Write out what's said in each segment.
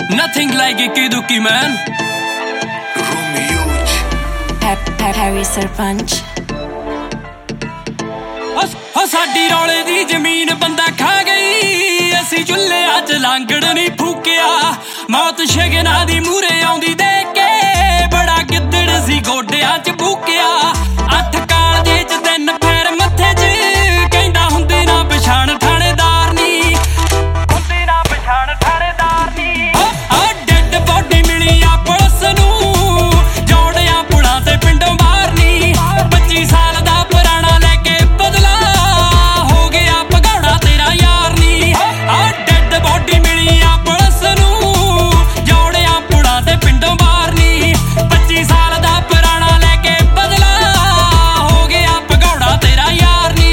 Nothing like Ikki Dukki, man. Harry Sarpanch. ਸਾਡੀ ਰੌਲੇ ਦੀ ਜ਼ਮੀਨ ਬੰਦਾ ਖਾ ਗਈ, ਅਸੀਂ ਚੁੱਲ੍ਹਿਆਂ 'ਚ ਲਾਂਗੜ ਨਹੀਂ ਫੂਕਿਆ। ਮੌਤ ਸ਼ਗਨਾਂ ਦੀ ਮੂਹਰੇ ਆਉਂਦੀ ਦੇਖ ਕੇ ਬੜਾ ਗਿੱਦੜ ਸੀ ਗੋਡਿਆਂ 'ਚ ਭੂਕਿਆ। 8 ਕਾਲਜੇ 'ਚ 3 ਫੇਰ ਮੱਥੇ 'ਚ ਕਹਿੰਦਾ ਹੁੰਦੀ ਨਾ ਪਛਾਣ ਥਾਣੇਦਾਰ ਨੀ, ਹੁੰਦੀ ਨਾ ਪਛਾਣ ਥਾਣੇਦਾਰ ਨੀ। ਡੈਡ ਬੋਡੀ ਮਿਲੀ ਆ ਪੁਲਿਸ ਨੂੰ, ਜੋੜਿਆਂ ਪੁਲਾਂ ਤੇ ਪਿੰਡੋਂ ਬਾਹਰ ਨੀ। 25 ਸਾਲ ਦਾ ਪੁਰਾਣਾ ਲੈ ਕੇ ਬਦਲਾ ਹੋ ਗਿਆ ਭਗੌੜਾ ਤੇਰਾ ਯਾਰ ਨੀ। ਡੈਡ ਬੋਡੀ ਮਿਲੀ ਆ ਪੁਲਿਸ ਨੂੰ, ਜੋੜਿਆਂ ਪੁਲਾਂ ਤੇ ਪਿੰਡੋਂ ਬਾਹਰ ਨੀ। 25 ਸਾਲ ਦਾ ਪੁਰਾਣਾ ਲੈ ਕੇ ਬਦਲਾ ਹੋ ਗਿਆ ਭਗੌੜਾ ਤੇਰਾ ਯਾਰ ਨੀ।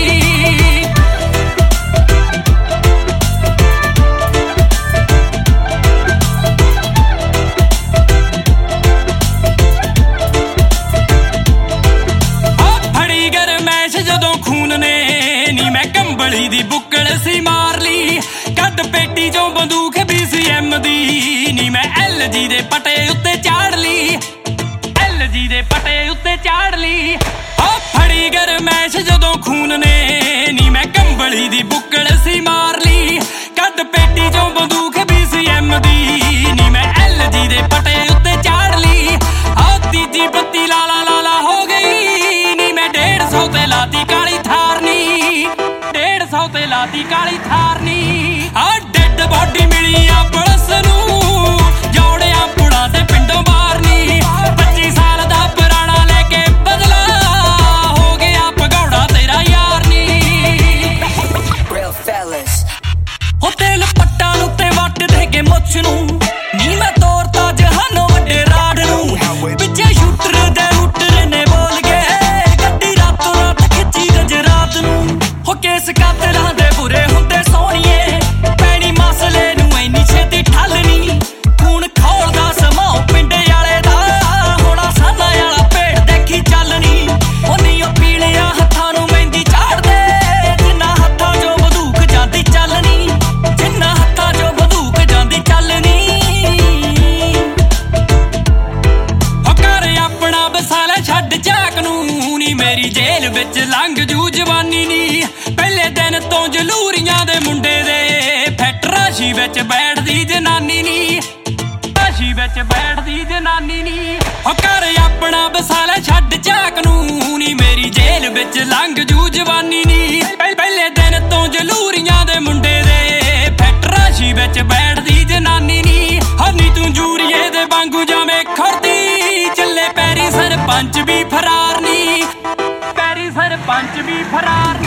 ਫੜੀ ਗਰਮੈਸ਼ ਜਦੋਂ ਖੂਨ ਨੇ ਨੀ ਮੈਂ ਕੰਬਲੀ ਦੀ ਬੁੱਕਲ ਸੀ ਮਾਰ ਲਈ। ਕੱਢ ਪੇਟੀ ਚੋਂ ਬੰਦੂਕ BCM ਦੀ ਨੀ ਮੈਂ LG ਦੇ ਪਟੇ ਉੱਤੇ ਚਾੜ ਲਈ, LG ਦੇ ਪਟੇ ਉੱਤੇ ਚਾੜ ਲਈ। ਫੜੀ ਗਰਮੈਸ਼ ਜਦੋਂ ਖੂਨ ਨੇ ਨੀ ਮੈਂ ਕੰਬਲੀ ਦੀ ਬੁੱਕਲ ਸੀ ਮਾਰ ਲਈ। ਕੱਢ ਪੇਟੀ ਚੋਂ ਬੰਦੂਕ BCM ਦੀ ਨੀ ਮੈਂ LG ਦੇ ਪਟੇ ਉੱਤੇ ਚਾੜ ਲਈ। ਤੀਜੀ ਬੱਤੀ ਲਾਲਾ ਲਾਲਾ ਹੋ ਗਈ ਨੀ ਮੈਂ 150 ਤੇ ਲਾਤੀ ਕਾਲੀ ਥਾਰ ਨੀ, 150 ਤੇ ਲਾਤੀ ਕਾਲੀ ਥਾਰ ਨੀ। ਡੈਡ ਬੋਡੀ ਮਿਲੀ ਆ ਪੁਲਿਸ ਨੂੰ, ਜੋੜਿਆਂ ਪੁਲਾਂ ਤੇ ਪਿੰਡੋਂ ਬਾਹਰ ਨੀ। 25 ਸਾਲ ਦਾ ਪੁਰਾਣਾ ਲੈ ਕੇ ਬਦਲਾ ਹੋ ਗਿਆ ਭਗੌੜਾ ਤੇਰਾ ਯਾਰ ਨੀ। ਹੋ ਤੇਲ ਪੱਟਾਂ ਉੱਤੇ ਵੱਟ ਦੇ ਕੇ ਮੁੱਛ ਨੂੰ ਨੀ ਮੈਂ ਤੋਰਤਾ ਜਹਾਨੋਂ ਵੱਡੇ ਰਾਡ ਨੂੰ। ਪਿੱਛੇ ਸ਼ੂਟਰ ਦੇ ਰੂਟਰ ਨੇ ਬੋਲ ਗਏ, ਗੱਡੀ ਰਾਤੋਂ ਰਾਤ ਖਿੱਚੀ ਗਜਰਾਤ ਨੂੰ। ਹੋ ਕੇਸ ਕਾਤਲਾਂ ਦੇ ਬੁਰੇ ਹੁੰਦੇ ਸੋਹਣੀਏ, ਪੈਣੀ ਮਸਲੇ ਨੂੰ ਇੰਨੀ ਛੇਤੀ ਠੱਲ ਨੀ। ਖੂਨ ਖੋਲਦਾ ਸਮਾਂ ਪਿੰਡੇ ਵਾਲੇ ਦਾ, ਹੋਣਾ ਸਾਨਾ ਵਾਲਾ ਭੇਡ ਦੇਖੀ ਚੱਲ ਨੀ। ਉਹ ਨੀ ਉਹ ਪੀਲਿਆਂ ਹੱਥਾਂ ਨੂੰ ਮਹਿੰਦੀ ਚਾੜਦੇ, ਜਿੰਨਾ ਹੱਥਾਂ 'ਚੋਂ ਬੰਦੂਕ ਜਾਂਦੀ ਚੱਲ ਨੀ, ਜਿੰਨਾ ਹੱਥਾਂ 'ਚੋਂ ਬੰਦੂਕ ਜਾਂਦੀ ਚੱਲ ਨੀ। ਆਪਣਾ ਬਸਾਲਾ ਛੱਡ ਝਾਕ ਨੂੰ ਨੀ ਮੇਰੀ ਜੇਲ੍ਹ ਵਿੱਚ ਲੰਘ ਜੂ ਜਵਾਨੀ ਨੀ। ਪਹਿਲੇ ਦਿਨ ਤੋਂ ਜਲੂਰੀਆਂ ਦੇ ਮੁੰਡੇ ਦੇ ਫੈਟਰਾਸ਼ੀ ਵਿੱਚ ਬੈਠਦੀ ਜਨਾਨੀ ਨੀ, ਰਾਸ਼ੀ ਵਿੱਚ ਬੈਠਦੀ ਜਨਾਨੀ ਨੀ। ਘਰ ਆਪਣਾ ਬਸਾਲਾ ਛੱਡ ਝਾਕ ਨੂੰ ਨੀ ਮੇਰੀ ਜੇਲ੍ਹ ਵਿੱਚ ਲੰਘ ਜੂ ਜਵਾਨੀ ਨੀ। ਪਹਿਲੇ ਦਿਨ ਤੋਂ ਜਲੂਰੀਆਂ ਦੇ ਮੁੰਡੇ ਦੇ ਫੈਟਰਾਸ਼ੀ ਵਿੱਚ ਬੈਠਦੀ ਜਨਾਨੀ ਨੀ। ਨੀ ਤੂੰ ਜੂਰੀਏ ਦੇ ਵਾਂਗੂ ਜਾਵੇਂ ਖੜਦੀ, ਚੱਲੇ ਪੈਰੀ ਸਰਪੰਚ ਵੀ ਫਰਾਰ ਨੀ, ਪੈਰੀ ਸਰਪੰਚ ਵੀ ਫਰਾਰ ਨੀ।